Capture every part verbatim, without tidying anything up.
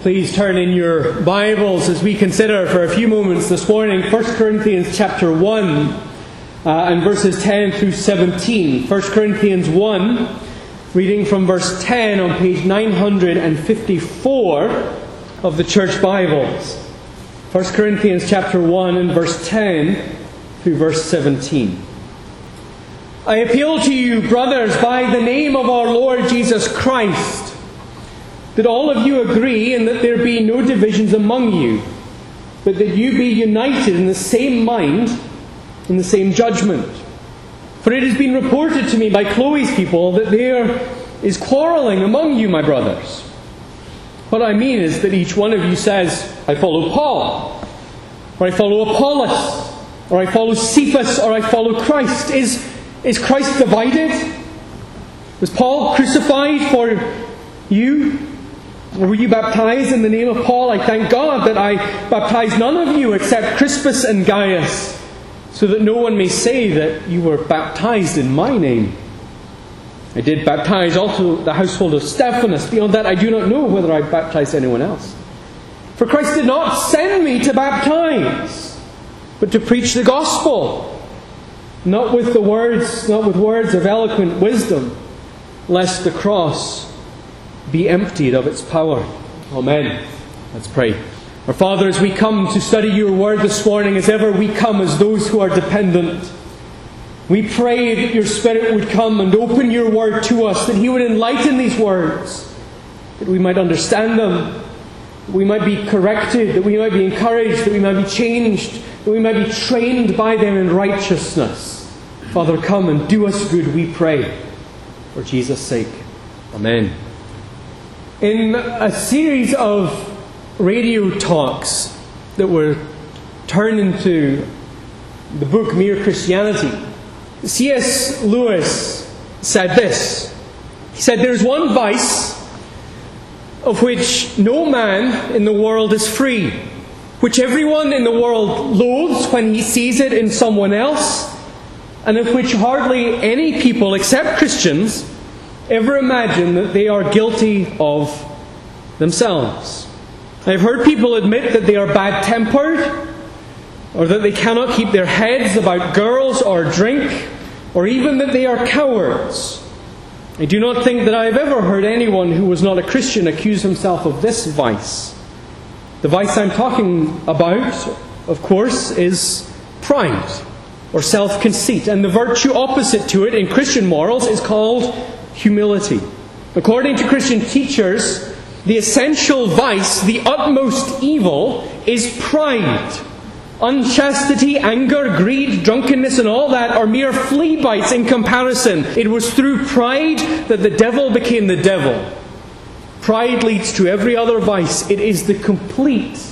Please turn in your Bibles as we consider for a few moments this morning First Corinthians chapter one uh, and verses ten through seventeen. First Corinthians one, reading from verse ten on page nine hundred fifty-four of the Church Bibles. First Corinthians chapter one and verse ten through verse seventeen. I appeal to you, brothers, by the name of our Lord Jesus Christ, that all of you agree and that there be no divisions among you, but that you be united in the same mind, in the same judgment. For it has been reported to me by Chloe's people that there is quarreling among you, my brothers. What I mean is that each one of you says, I follow Paul, or I follow Apollos, or I follow Cephas, or I follow Christ. Is, is Christ divided? Was Paul crucified for you? Or were you baptized in the name of Paul? I thank God that I baptized none of you except Crispus and Gaius, so that no one may say that you were baptized in my name. I did baptize also the household of Stephanas. Beyond that, I do not know whether I baptized anyone else. For Christ did not send me to baptize, but to preach the gospel, not with the words, not with words of eloquent wisdom, lest the cross be emptied of its power. Amen. Let's pray. Our Father, as we come to study your word this morning, as ever we come as those who are dependent, we pray that your Spirit would come and open your word to us, that he would enlighten these words, that we might understand them, that we might be corrected, that we might be encouraged, that we might be changed, that we might be trained by them in righteousness. Father, come and do us good, we pray, for Jesus' sake. Amen. In a series of radio talks that were turned into the book Mere Christianity, C S Lewis said this. He said, there is one vice of which no man in the world is free, which everyone in the world loathes when he sees it in someone else, and of which hardly any people except Christians ever imagine that they are guilty of themselves. I've heard people admit that they are bad-tempered, or that they cannot keep their heads about girls or drink, or even that they are cowards. I do not think that I have ever heard anyone who was not a Christian accuse himself of this vice. The vice I'm talking about, of course, is pride, or self-conceit, and the virtue opposite to it in Christian morals is called humility. According to Christian teachers, the essential vice, the utmost evil, is pride. Unchastity, anger, greed, drunkenness, and all that are mere flea bites in comparison. It was through pride that the devil became the devil. Pride leads to every other vice. It is the complete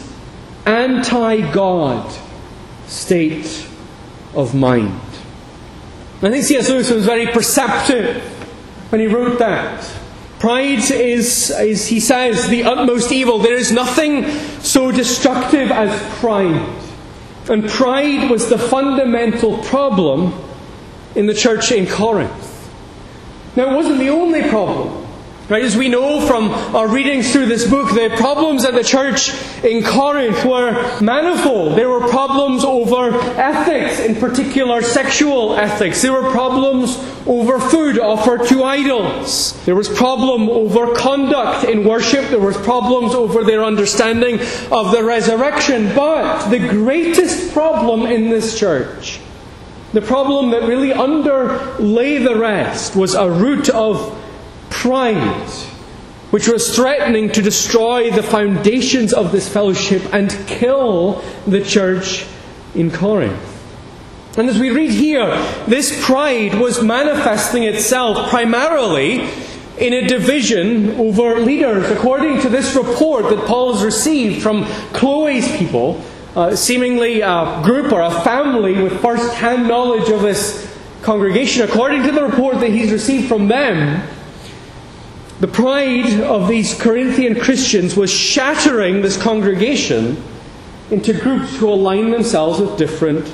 anti-God state of mind. I think C S Lewis was very perceptive when he wrote that. Pride is, is, he says, the utmost evil. There is nothing so destructive as pride. And pride was the fundamental problem in the church in Corinth. Now, it wasn't the only problem. Right, as we know from our readings through this book, the problems at the church in Corinth were manifold. There were problems over ethics, in particular sexual ethics. There were problems over food offered to idols. There was problem over conduct in worship. There was problems over their understanding of the resurrection. But the greatest problem in this church, the problem that really underlay the rest, was a root of pride, which was threatening to destroy the foundations of this fellowship and kill the church in Corinth. And as we read here, this pride was manifesting itself primarily in a division over leaders. According to this report that Paul has received from Chloe's people, uh, seemingly a group or a family with first-hand knowledge of this congregation, according to the report that he's received from them, the pride of these Corinthian Christians was shattering this congregation into groups who aligned themselves with different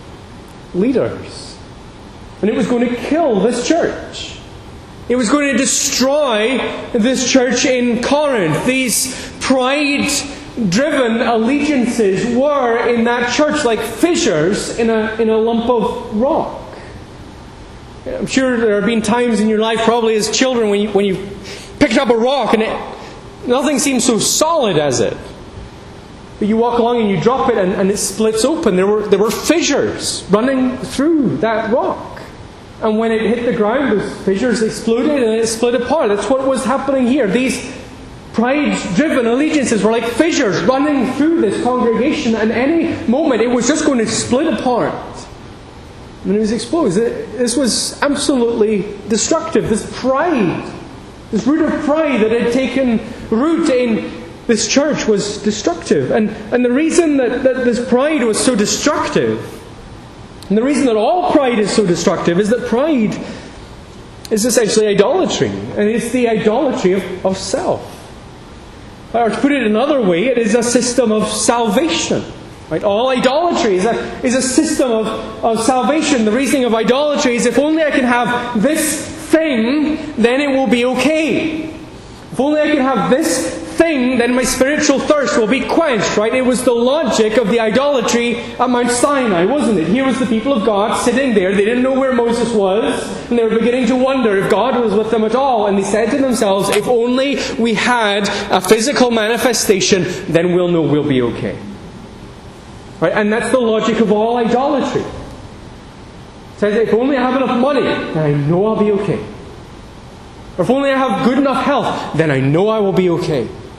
leaders. And it was going to kill this church. It was going to destroy this church in Corinth. These pride-driven allegiances were in that church like fissures in a, in a lump of rock. I'm sure there have been times in your life, probably as children, when you, when you picked up a rock and it, nothing seems so solid as it. But you walk along and you drop it and, and it splits open. There were, there were fissures running through that rock. And when it hit the ground, those fissures exploded and it split apart. That's what was happening here. These pride-driven allegiances were like fissures running through this congregation. And any moment it was just going to split apart. And it was exposed. This was absolutely destructive. This pride, this root of pride that had taken root in this church was destructive. And, and the reason that, that this pride was so destructive, and the reason that all pride is so destructive, is that pride is essentially idolatry. And it's the idolatry of, of self. Or to put it another way, it is a system of salvation. Right? All idolatry is a, is a system of, of salvation. The reasoning of idolatry is, if only I can have this thing, then it will be okay. If only I can have this thing, then my spiritual thirst will be quenched. Right? It was the logic of the idolatry at Mount Sinai, wasn't it? Here was the people of God sitting there. They didn't know where Moses was, and they were beginning to wonder if God was with them at all. And they said to themselves, if only we had a physical manifestation, then we'll know we'll be okay. Right? And that's the logic of all idolatry. It says, if only I have enough money, then I know I'll be okay. Or if only I have good enough health, then I know I will be okay.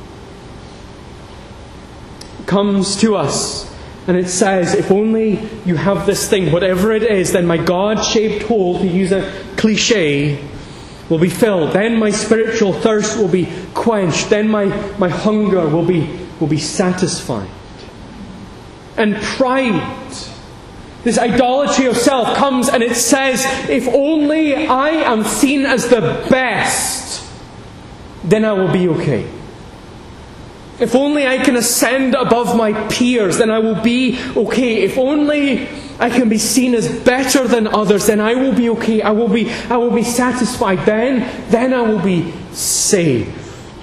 It comes to us and it says, if only you have this thing, whatever it is, then my God-shaped hole, to use a cliche, will be filled. Then my spiritual thirst will be quenched. Then my, my hunger will be, will be satisfied. And pride, this idolatry of self, comes and it says, if only I am seen as the best, then I will be okay. If only I can ascend above my peers, then I will be okay. If only I can be seen as better than others, then I will be okay. I will be, I will be satisfied. Then, then I will be saved.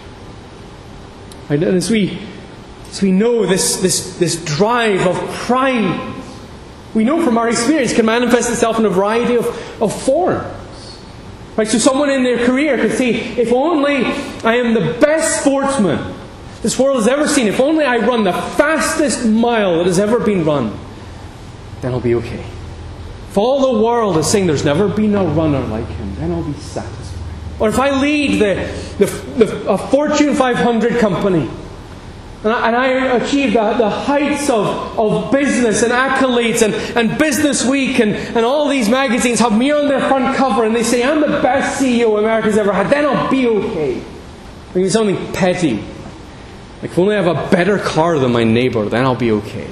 And as we As we know, this, this, this drive of pride, we know from our experience, can manifest itself in a variety of, of forms. Right? So someone in their career could say, if only I am the best sportsman this world has ever seen, if only I run the fastest mile that has ever been run, then I'll be okay. If all the world is saying there's never been a runner like him, then I'll be satisfied. Or if I lead the, the, the a Fortune five hundred company, And I, and I achieved the, the heights of, of business and accolades, and, and Business Week and, and all these magazines have me on their front cover, and they say I'm the best C E O America's ever had, then I'll be okay. I mean, something petty. Like, if only I have a better car than my neighbour, then I'll be okay.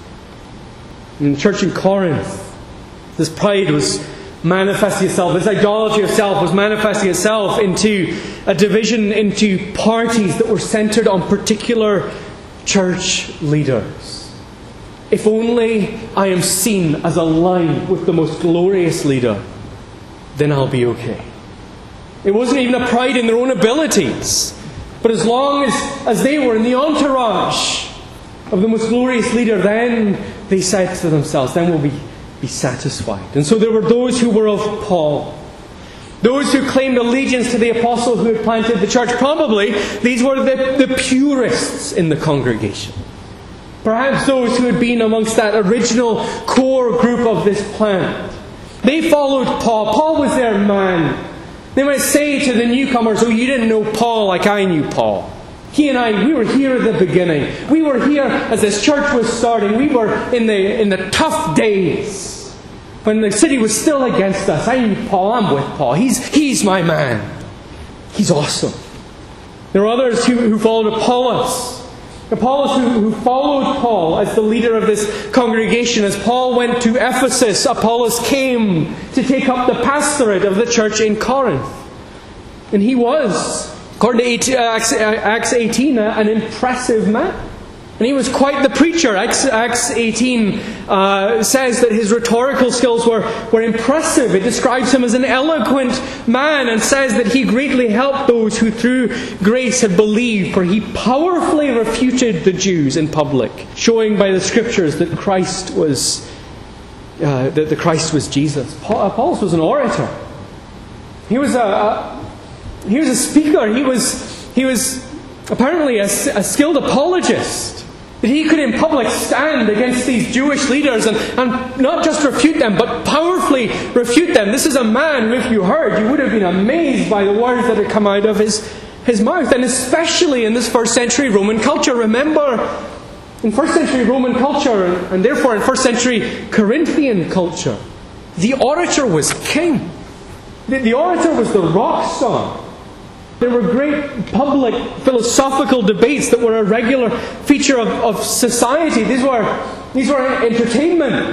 In the church in Corinth, this pride was manifesting itself, this idolatry of self was manifesting itself into a division into parties that were centered on particular church leaders. If only I am seen as aligned with the most glorious leader, then I'll be okay. It wasn't even a pride in their own abilities, but as long as, as they were in the entourage of the most glorious leader, then they said to themselves, then we'll be be satisfied. And so there were those who were of Paul, those who claimed allegiance to the apostle who had planted the church. Probably these were the, the purists in the congregation. Perhaps those who had been amongst that original core group of this plant. They followed Paul. Paul was their man. They might say to the newcomers, oh, you didn't know Paul like I knew Paul. He and I, we were here at the beginning. We were here as this church was starting. We were in the in the tough days when the city was still against us. I knew Paul. I'm with Paul. He's he's my man. He's awesome. There were others who, who followed Apollos. Apollos who, who followed Paul as the leader of this congregation. As Paul went to Ephesus, Apollos came to take up the pastorate of the church in Corinth. And he was, according to Acts eighteen, an impressive man. And he was quite the preacher. Acts, Acts eighteen uh, says that his rhetorical skills were, were impressive. It describes him as an eloquent man and says that he greatly helped those who through grace had believed, for he powerfully refuted the Jews in public, showing by the Scriptures that Christ was uh, that the Christ was Jesus. Paul, Apollos was an orator. He was a, a he was a speaker. He was he was apparently a, a skilled apologist. That he could in public stand against these Jewish leaders and, and not just refute them, but powerfully refute them. This is a man who, if you heard, you would have been amazed by the words that had come out of his, his mouth. And especially in this first century Roman culture. Remember, in first century Roman culture, and therefore in first century Corinthian culture, the orator was king. The, the orator was the rock star. There were great public philosophical debates that were a regular feature of, of society. These were, these were entertainment.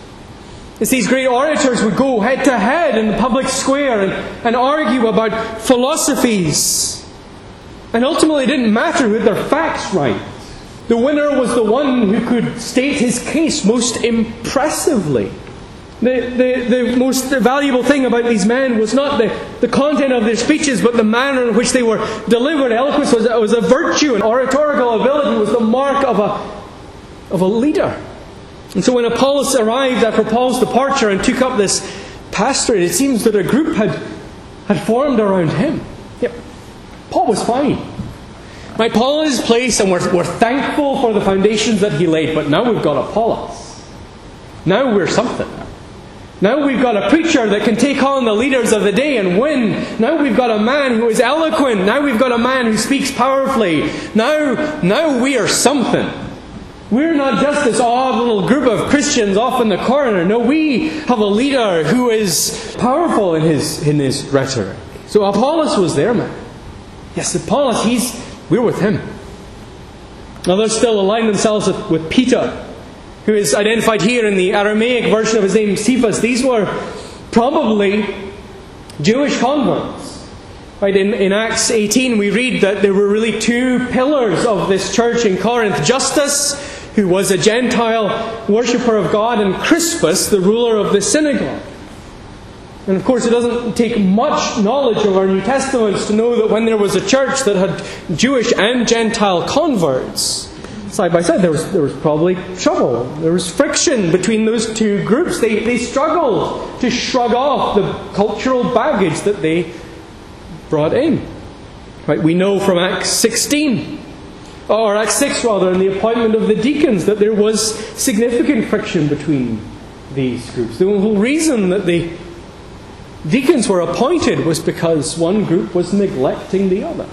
As these great orators would go head to head in the public square and, and argue about philosophies. And ultimately it didn't matter who had their facts right. The winner was the one who could state his case most impressively. The, the, the most valuable thing about these men was not the, the content of their speeches, but the manner in which they were delivered. Eloquence was, was a virtue, and oratorical ability was the mark of a, of a leader. And so when Apollos arrived after Paul's departure and took up this pastorate, it seems that a group had, had formed around him. Yep. Paul was fine. Right, Paul in his place, and we're, we're thankful for the foundations that he laid, but now we've got Apollos. Now we're something. Now we've got a preacher that can take on the leaders of the day and win. Now we've got a man who is eloquent. Now we've got a man who speaks powerfully. Now, now we are something. We're not just this odd little group of Christians off in the corner. No, we have a leader who is powerful in his, in his rhetoric. So Apollos was there, man. Yes, Apollos, he's, we're with him. Others still align themselves with, with Peter, who is identified here in the Aramaic version of his name, Cephas. These were probably Jewish converts. Right, in, in Acts eighteen we read that there were really two pillars of this church in Corinth. Justus, who was a Gentile worshipper of God, and Crispus, the ruler of the synagogue. And of course it doesn't take much knowledge of our New Testaments to know that when there was a church that had Jewish and Gentile converts, side by side, there was there was probably trouble. There was friction between those two groups. They they struggled to shrug off the cultural baggage that they brought in. Right? We know from Acts sixteen, or Acts six rather, in the appointment of the deacons, that there was significant friction between these groups. The whole reason that the deacons were appointed was because one group was neglecting the other.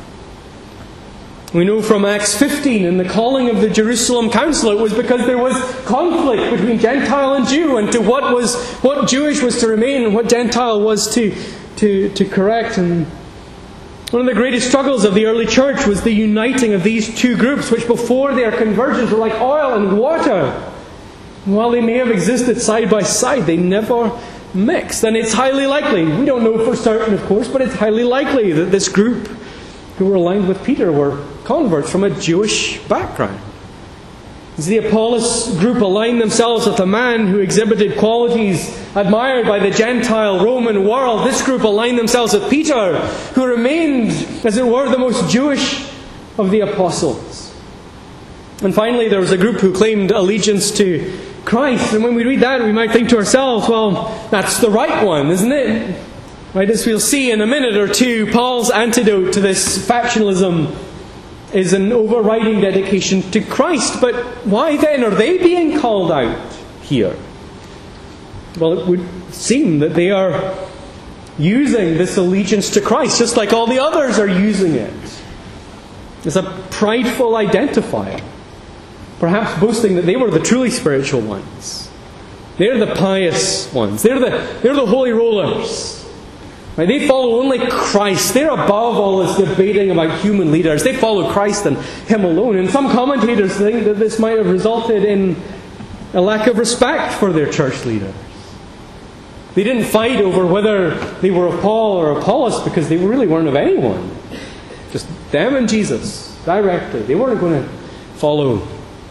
We know from Acts fifteen, in the calling of the Jerusalem Council, it was because there was conflict between Gentile and Jew, and to what was what Jewish was to remain and what Gentile was to, to, to correct. And one of the greatest struggles of the early church was the uniting of these two groups, which before their conversions were like oil and water. And while they may have existed side by side, they never mixed. And it's highly likely, we don't know for certain of course, but it's highly likely that this group who were aligned with Peter were converts from a Jewish background. As the Apollos group aligned themselves with a man who exhibited qualities admired by the Gentile Roman world, this group aligned themselves with Peter, who remained, as it were, the most Jewish of the apostles. And finally, there was a group who claimed allegiance to Christ. And when we read that, we might think to ourselves, well, that's the right one, isn't it? Right, as we'll see in a minute or two, Paul's antidote to this factionalism is an overriding dedication to Christ. But why then are they being called out here? Well, it would seem that they are using this allegiance to Christ, just like all the others are using it, as a prideful identifier. Perhaps boasting that they were the truly spiritual ones. They're the pious ones. They're the, they're the holy rollers. Right? They follow only Christ. They're above all this debating about human leaders. They follow Christ and Him alone. And some commentators think that this might have resulted in a lack of respect for their church leaders. They didn't fight over whether they were of Paul or Apollos because they really weren't of anyone. Just them and Jesus, directly. They weren't going to follow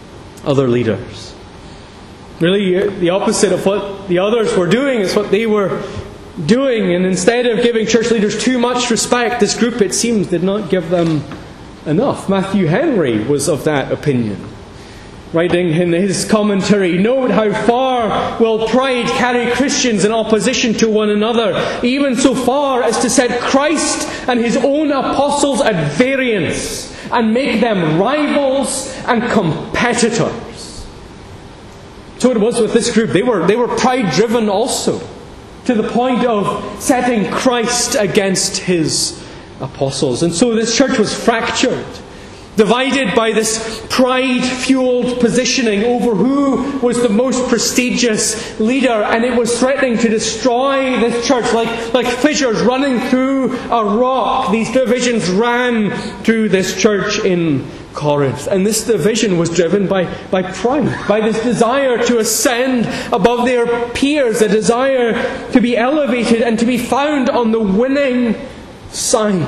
other leaders. Really, the opposite of what the others were doing is what they were doing. And instead of giving church leaders too much respect, this group, it seems, did not give them enough. Matthew Henry was of that opinion. Writing in his commentary, "Note how far will pride carry Christians in opposition to one another, even so far as to set Christ and his own apostles at variance, and make them rivals and competitors." So it was with this group. They were, they were pride-driven also, to the point of setting Christ against his apostles. And so this church was fractured, divided by this pride-fueled positioning over who was the most prestigious leader, and it was threatening to destroy this church like, like fissures running through a rock. These divisions ran through this church in Corinth, and this division was driven by, by pride, by this desire to ascend above their peers, a desire to be elevated and to be found on the winning side.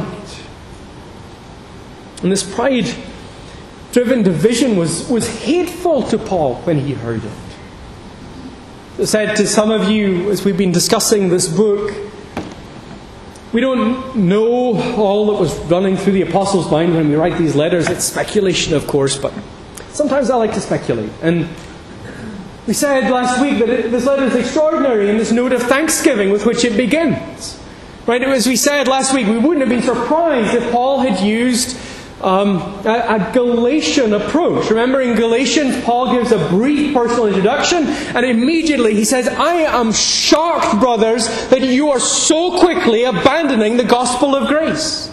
And this pride-driven division was, was hateful to Paul when he heard it. I said to some of you, as we've been discussing this book, we don't know all that was running through the apostles' mind when we write these letters. It's speculation, of course, but sometimes I like to speculate. And we said last week that it, this letter is extraordinary in this note of thanksgiving with which it begins. Right? As we said last week, we wouldn't have been surprised if Paul had used Um, a, a Galatian approach. Remember, in Galatians, Paul gives a brief personal introduction, and immediately he says, "I am shocked, brothers, that you are so quickly abandoning the gospel of grace."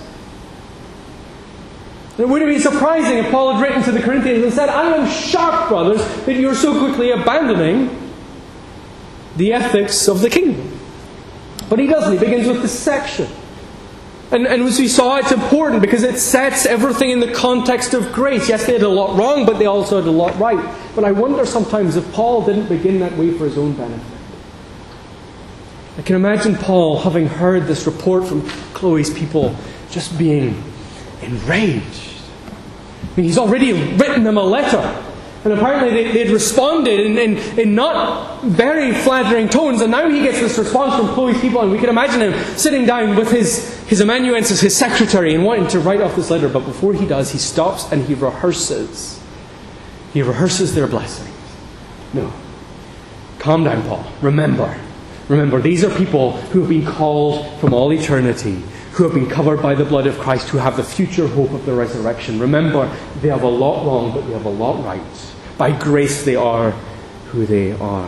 It would have been surprising if Paul had written to the Corinthians and said, "I am shocked, brothers, that you are so quickly abandoning the ethics of the kingdom." But he doesn't. He begins with this section. And, and as we saw, it's important because it sets everything in the context of grace. Yes, they had a lot wrong, but they also had a lot right. But I wonder sometimes if Paul didn't begin that way for his own benefit. I can imagine Paul, having heard this report from Chloe's people, just being enraged. I mean, he's already written them a letter. And apparently they, they'd responded in, in, in not very flattering tones. And now he gets this response from Chloe's people. And we can imagine him sitting down with his, his amanuensis, his secretary, and wanting to write off this letter. But before he does, he stops and he rehearses. He rehearses their blessings. No. Calm down, Paul. Remember. Remember, these are people who have been called from all eternity, who have been covered by the blood of Christ, who have the future hope of the resurrection. Remember, they have a lot wrong, but they have a lot right. By grace they are who they are.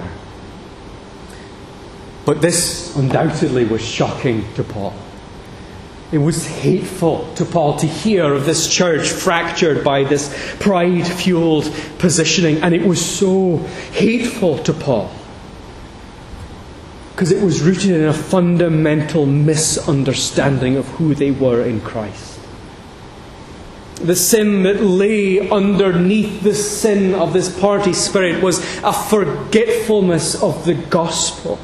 But this undoubtedly was shocking to Paul. It was hateful to Paul to hear of this church fractured by this pride-fueled positioning. And it was so hateful to Paul because it was rooted in a fundamental misunderstanding of who they were in Christ. The sin that lay underneath the sin of this party spirit was a forgetfulness of the gospel.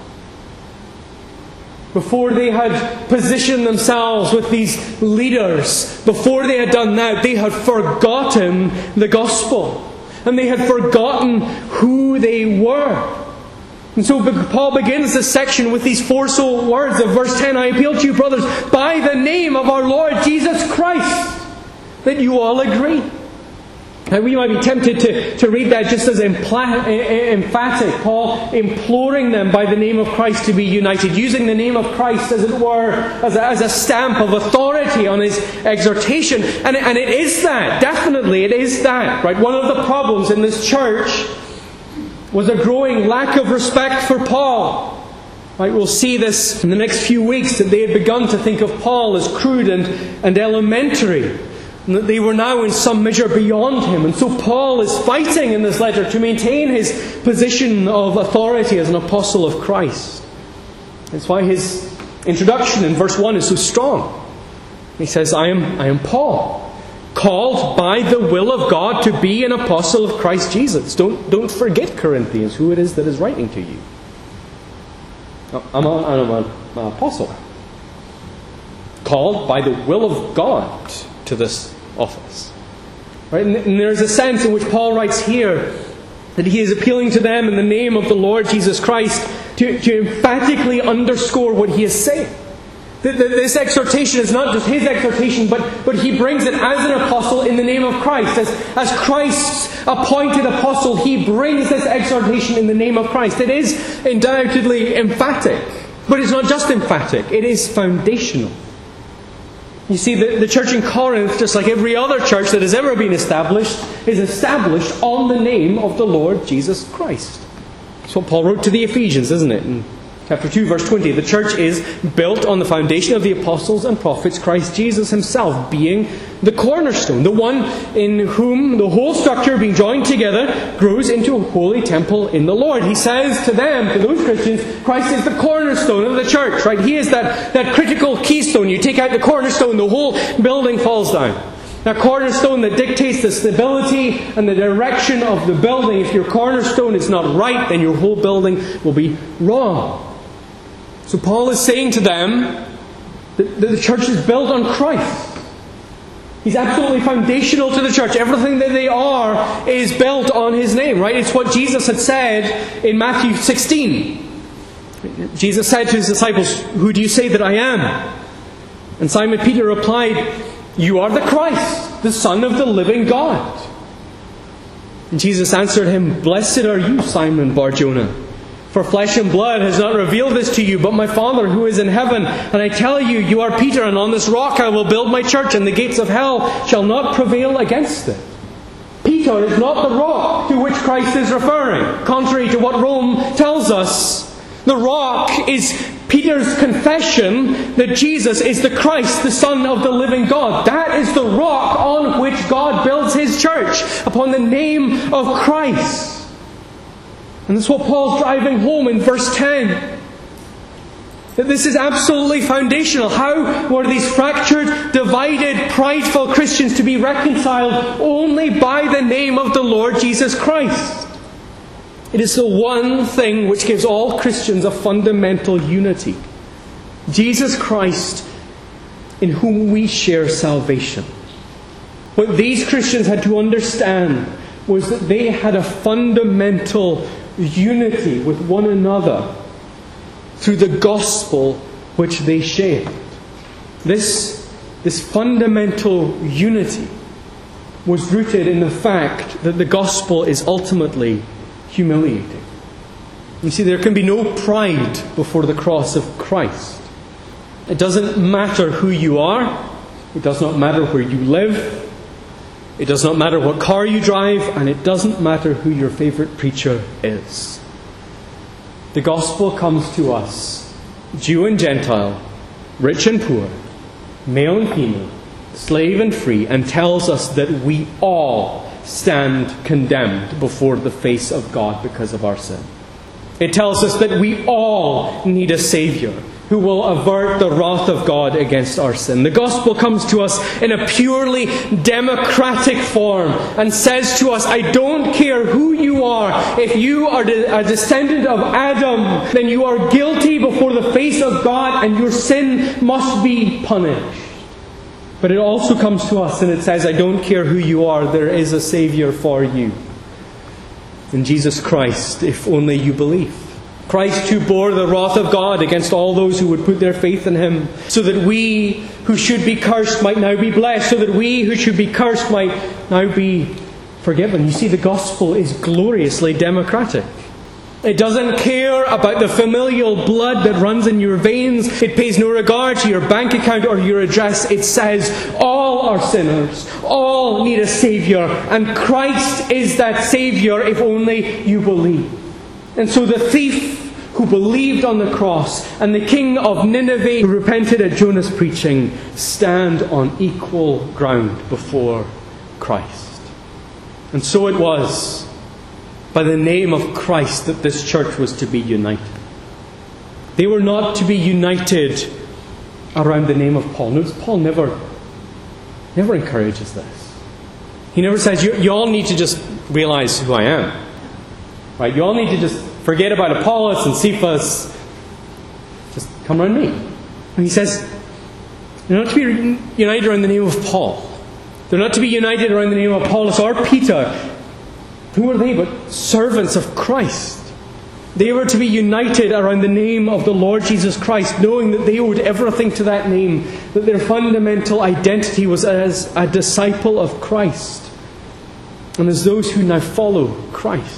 Before they had positioned themselves with these leaders, before they had done that, they had forgotten the gospel. And they had forgotten who they were. And so Paul begins this section with these four sole words of verse ten. "I appeal to you, brothers, by the name of our Lord Jesus Christ, that you all agree." Now we might be tempted to, to read that just as empla- emphatic. Paul imploring them by the name of Christ to be united, using the name of Christ, as it were, as a, as a stamp of authority on his exhortation. And, and it is that, definitely it is that. Right? One of the problems in this church was a growing lack of respect for Paul. Right, we'll see this in the next few weeks, that they had begun to think of Paul as crude and, and elementary, and that they were now in some measure beyond him. And so Paul is fighting in this letter to maintain his position of authority as an apostle of Christ. That's why his introduction in verse one is so strong. He says, I am, I am Paul, called by the will of God to be an apostle of Christ Jesus. Don't, don't forget, Corinthians, who it is that is writing to you. I'm, a, I'm an apostle, called by the will of God to this office. Right? And, and there's a sense in which Paul writes here That he is appealing to them in the name of the Lord Jesus Christ to, to emphatically underscore what he is saying. That this exhortation is not just his exhortation, but, but he brings it as an apostle in the name of Christ. As, as Christ's appointed apostle, he brings this exhortation in the name of Christ. It is undoubtedly emphatic, but it's not just emphatic, it is foundational. You see, the, the church in Corinth, just like every other church that has ever been established, is established on the name of the Lord Jesus Christ. That's what Paul wrote to the Ephesians, isn't it? In chapter two, verse twenty, the church is built on the foundation of the apostles and prophets, Christ Jesus himself being the cornerstone, the one in whom the whole structure being joined together grows into a holy temple in the Lord. He says to them, to those Christians, Christ is the cornerstone of the church, right? He is that, that critical keystone. You take out the cornerstone, the whole building falls down. That cornerstone that dictates the stability and the direction of the building. If your cornerstone is not right, then your whole building will be wrong. So Paul is saying to them that the church is built on Christ. He's absolutely foundational to the church. Everything that they are is built on his name, right? It's what Jesus had said in Matthew sixteen. Jesus said to his disciples, "Who do you say that I am?" And Simon Peter replied, "You are the Christ, the Son of the living God." And Jesus answered him, "Blessed are you, Simon Bar-Jonah. For flesh and blood has not revealed this to you, but my Father who is in heaven. And I tell you, you are Peter, and on this rock I will build my church, and the gates of hell shall not prevail against it." Peter is not the rock to which Christ is referring, contrary to what Rome tells us. The rock is Peter's confession that Jesus is the Christ, the Son of the living God. That is the rock on which God builds his church, upon the name of Christ. And that's what Paul's driving home in verse ten. That this is absolutely foundational. How were these fractured, divided, prideful Christians to be reconciled? Only by the name of the Lord Jesus Christ. It is the one thing which gives all Christians a fundamental unity. Jesus Christ, in whom we share salvation. What these Christians had to understand was that they had a fundamental unity with one another through the gospel which they shared. This, this fundamental unity was rooted in the fact that the gospel is ultimately humiliating. You see, there can be no pride before the cross of Christ. It doesn't matter who you are. It does not matter where you live. It does not matter what car you drive, and it doesn't matter who your favourite preacher is. The gospel comes to us, Jew and Gentile, rich and poor, male and female, slave and free, and tells us that we all stand condemned before the face of God because of our sin. It tells us that we all need a Saviour who will avert the wrath of God against our sin. The gospel comes to us in a purely democratic form and says to us, I don't care who you are. If you are a descendant of Adam, then you are guilty before the face of God and your sin must be punished. But it also comes to us and it says, I don't care who you are, there is a Saviour for you. In Jesus Christ, if only you believe. Christ who bore the wrath of God against all those who would put their faith in Him, so that we who should be cursed might now be blessed, so that we who should be cursed might now be forgiven. You see, the gospel is gloriously democratic. It doesn't care about the familial blood that runs in your veins. It pays no regard to your bank account or your address. It says all are sinners. All need a Saviour. And Christ is that Saviour if only you believe. And so the thief who believed on the cross and the king of Nineveh who repented at Jonah's preaching stand on equal ground before Christ. And so it was by the name of Christ that this church was to be united. They were not to be united around the name of Paul. Notice Paul never, never encourages this. He never says, you, you all need to just realize who I am. Right? You all need to just forget about Apollos and Cephas. Just come around me. And he says, they're not to be united around the name of Paul. They're not to be united around the name of Apollos or Peter. Who were they but servants of Christ? They were to be united around the name of the Lord Jesus Christ, knowing that they owed everything to that name, that their fundamental identity was as a disciple of Christ, and as those who now follow Christ.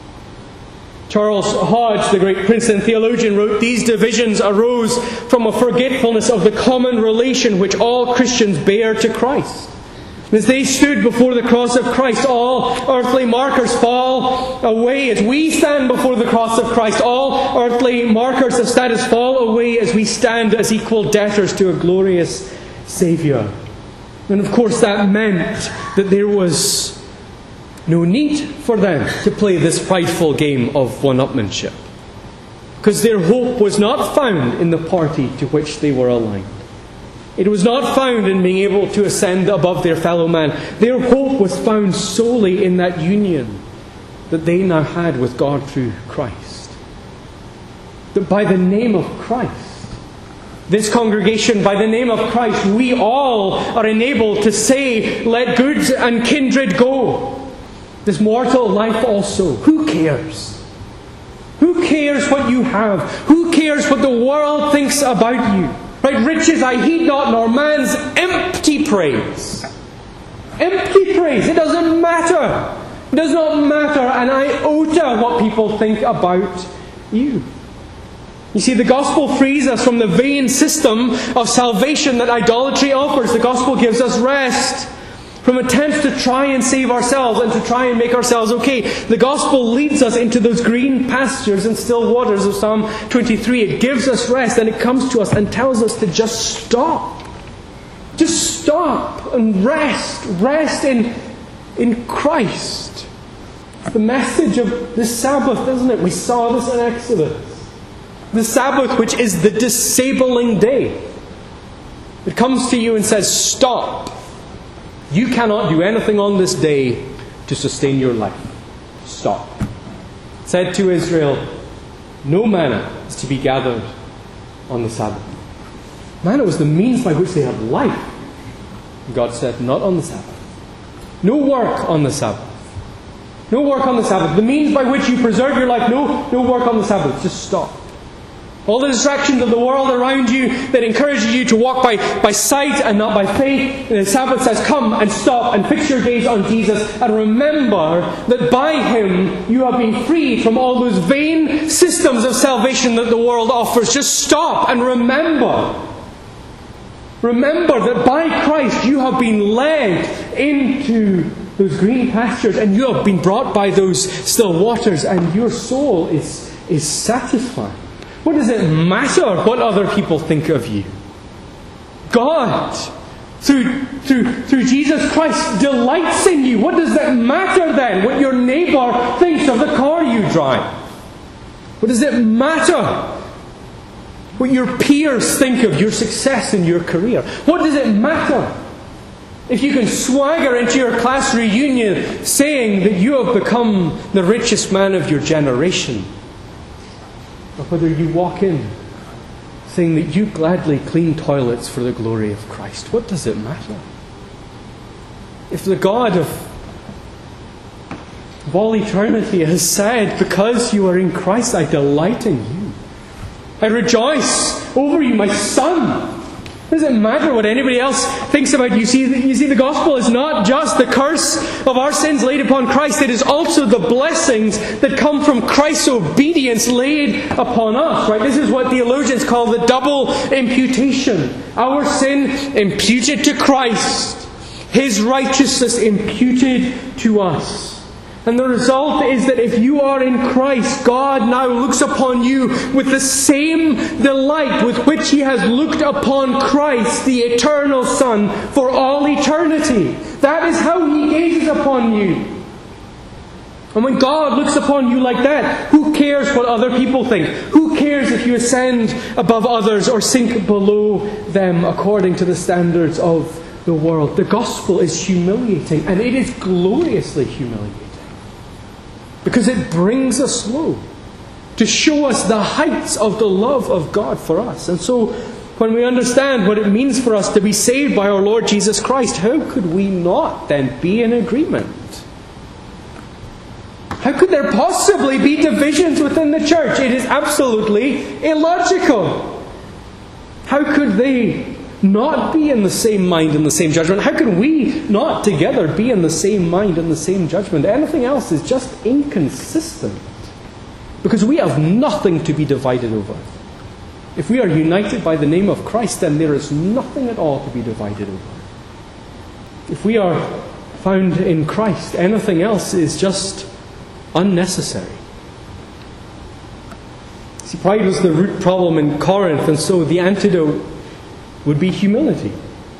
Charles Hodge, the great Princeton theologian, wrote, "These divisions arose from a forgetfulness of the common relation which all Christians bear to Christ. As they stood before the cross of Christ, all earthly markers fall away. As we stand before the cross of Christ, all earthly markers of status fall away as we stand as equal debtors to a glorious Saviour." And of course that meant that there was no need for them to play this prideful game of one-upmanship, because their hope was not found in the party to which they were aligned. It was not found in being able to ascend above their fellow man. Their hope was found solely in that union that they now had with God through Christ. That by the name of Christ, this congregation, by the name of Christ, we all are enabled to say, "Let goods and kindred go. This mortal life also." Who cares? Who cares what you have? Who cares what the world thinks about you? Right? Riches I heed not, nor man's empty praise. Empty praise. It doesn't matter. It does not matter an iota what people think about you. You see, the gospel frees us from the vain system of salvation that idolatry offers. The gospel gives us rest from attempts to try and save ourselves and to try and make ourselves okay. The gospel leads us into those green pastures and still waters of Psalm twenty-three. It gives us rest, and it comes to us and tells us to just stop. Just stop and rest. Rest in, in Christ. It's the message of the Sabbath, isn't it? We saw this in Exodus. The Sabbath, which is the disabling day. It comes to you and says, stop. You cannot do anything on this day to sustain your life. Stop. It said to Israel, no manna is to be gathered on the Sabbath. Manna was the means by which they had life. God said, not on the Sabbath. No work on the Sabbath. No work on the Sabbath. The means by which you preserve your life, no, no work on the Sabbath. Just stop. All the distractions of the world around you that encourages you to walk by, by sight and not by faith. The Sabbath says, come and stop and fix your gaze on Jesus and remember that by Him you have been freed from all those vain systems of salvation that the world offers. Just stop and remember. Remember that by Christ you have been led into those green pastures and you have been brought by those still waters and your soul is, is satisfied. What does it matter what other people think of you? God, through, through, through Jesus Christ, delights in you. What does that matter then? What your neighbour thinks of the car you drive? What does it matter what your peers think of your success in your career? What does it matter if you can swagger into your class reunion saying that you have become the richest man of your generation? Or whether you walk in saying that you gladly clean toilets for the glory of Christ. What does it matter? If the God of, of all eternity has said, because you are in Christ, I delight in you. I rejoice over you, my son. It doesn't matter what anybody else thinks about you. See, you see, the gospel is not just the curse of our sins laid upon Christ. It is also the blessings that come from Christ's obedience laid upon us. Right? This is what theologians call the double imputation. Our sin imputed to Christ. His righteousness imputed to us. And the result is that if you are in Christ, God now looks upon you with the same delight with which He has looked upon Christ, the eternal Son, for all eternity. That is how He gazes upon you. And when God looks upon you like that, who cares what other people think? Who cares if you ascend above others or sink below them according to the standards of the world? The gospel is humiliating, and it is gloriously humiliating. Because it brings us low to show us the heights of the love of God for us. And so, when we understand what it means for us to be saved by our Lord Jesus Christ, how could we not then be in agreement? How could there possibly be divisions within the church? It is absolutely illogical. How could they not be in the same mind and the same judgment? How can we not together be in the same mind and the same judgment? Anything else is just inconsistent. Because we have nothing to be divided over. If we are united by the name of Christ, then there is nothing at all to be divided over. If we are found in Christ, anything else is just unnecessary. See, pride was the root problem in Corinth, and so the antidote would be humility.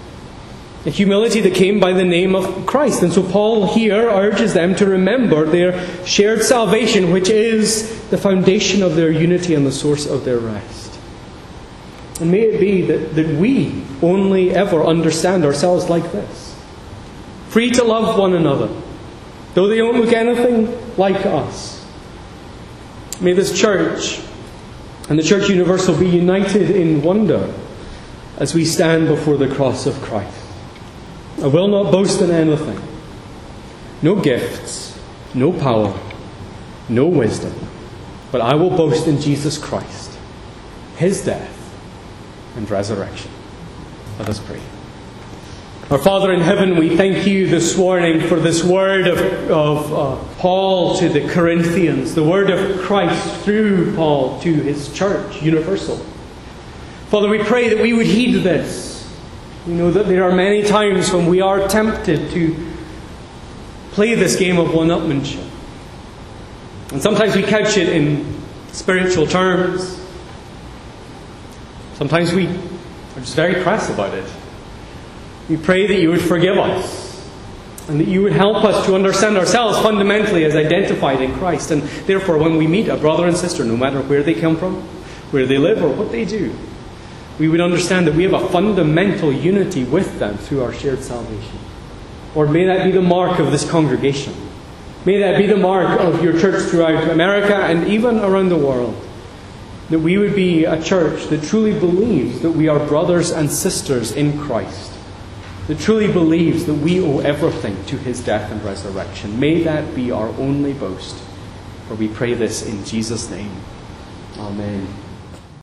A humility that came by the name of Christ. And so Paul here urges them to remember their shared salvation, which is the foundation of their unity and the source of their rest. And may it be that, that we only ever understand ourselves like this. Free to love one another, though they don't look anything like us. May this church and the Church Universal be united in wonder as we stand before the cross of Christ. I will not boast in anything. No gifts, no power, no wisdom. But I will boast in Jesus Christ, His death and resurrection. Let us pray. Our Father in heaven, we thank you this morning for this word of, of uh, Paul to the Corinthians, the word of Christ through Paul to his church, universal. Father, we pray that we would heed this. We know that there are many times when we are tempted to play this game of one-upmanship. And sometimes we couch it in spiritual terms. Sometimes we are just very crass about it. We pray that you would forgive us and that you would help us to understand ourselves fundamentally as identified in Christ. And therefore, when we meet a brother and sister, no matter where they come from, where they live, or what they do, we would understand that we have a fundamental unity with them through our shared salvation. Lord, may that be the mark of this congregation. May that be the mark of your church throughout America and even around the world. That we would be a church that truly believes that we are brothers and sisters in Christ. That truly believes that we owe everything to His death and resurrection. May that be our only boast. For we pray this in Jesus' name. Amen.